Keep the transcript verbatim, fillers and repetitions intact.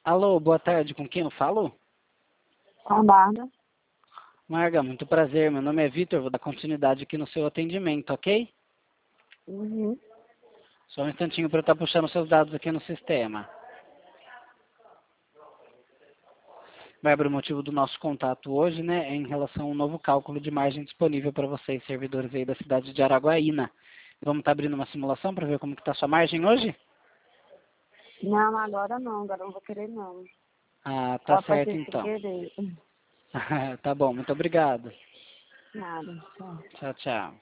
Alô, boa tarde, com quem eu falo? A Marga. Marga, muito prazer, meu nome é Vitor, vou dar continuidade aqui no seu atendimento, ok? Uhum. Só um instantinho para eu estar puxando seus dados aqui no sistema. Bárbara, o motivo do nosso contato hoje, né, é em relação a um novo cálculo de margem disponível para vocês, servidores aí da cidade de Araguaína. Vamos estar abrindo uma simulação para ver como que está a sua margem hoje? Não, agora não, agora não vou querer não. Ah, tá Só pra certo ter sem então. querer. Tá bom, muito obrigado. Nada, tchau. Tchau, tchau.